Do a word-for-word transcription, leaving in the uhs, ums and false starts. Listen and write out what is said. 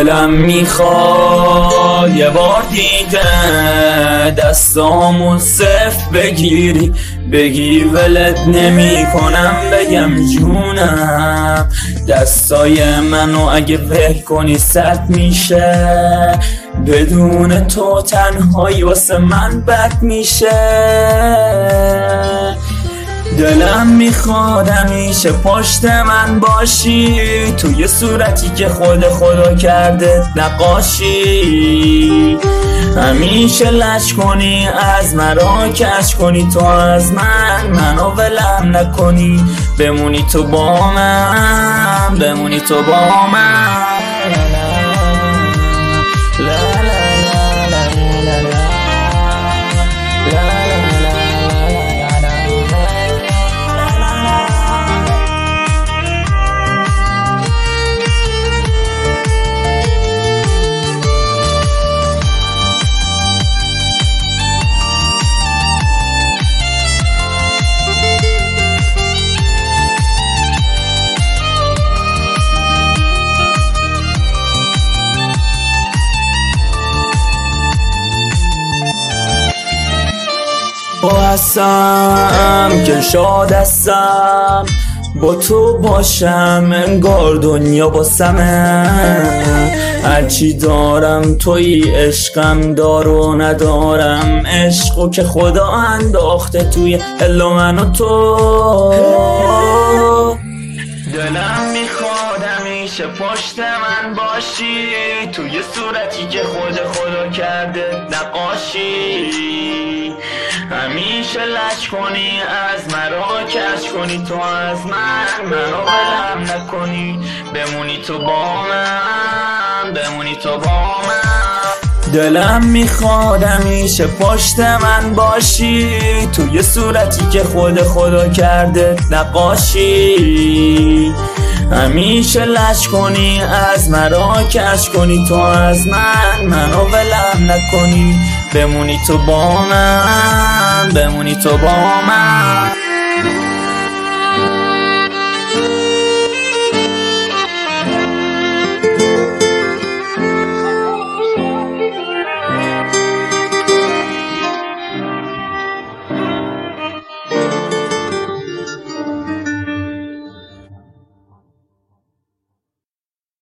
دلم میخواد یه بار دیگه دستامو صفر بگیری، بگی ولت نمی کنم، بگم جونم. دستای منو اگه ول کنی سرد میشه، بدون تو تنهایی واسه من بد میشه. دلم میخواد همیشه پشت من باشی، توی صورتی که خود خدا کرده نقاشی. همیشه لش کنی از مرا کش کنی، تو از من منو ولم نکنی، بمونی تو با من، بمونی تو با من. با هستم که شاد هستم، با تو باشم انگار دنیا باسمه. هرچی دارم توی عشقم، دارو ندارم عشقو که خدا انداخته توی دل من و تو. دلم میخواد همیشه پشت من باشی، توی صورتی که خود خدا کرده نقاشی. همیشه لش کنی از مرا کش کنی، تو از من منو ولم نکنی، بمونی تو با من، بمونی تو با من. دلم میخواد همیشه پشت من باشی، توی صورتی که خود خدا کرده نقاشی. همیشه لش کنی از مرا کش کنی، تو از من منو ولم نکنی، بمونی تو با من، بمونی تو با من.